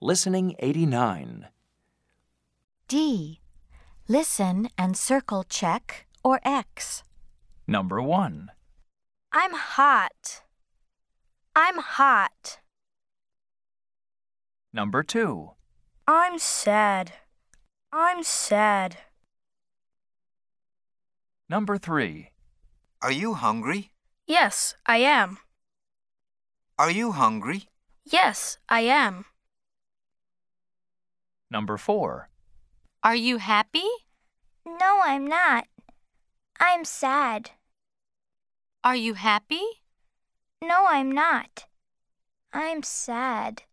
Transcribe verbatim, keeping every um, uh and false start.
Listening eighty-nine. D. Listen and circle check or X. Number one. I'm hot. I'm hot. Number two. I'm sad. I'm sad. Number three. Are you hungry? Yes, I am. Are you hungry? Yes, I am. Number four. Are you happy? No, I'm not. I'm sad. Are you happy? No, I'm not. I'm sad.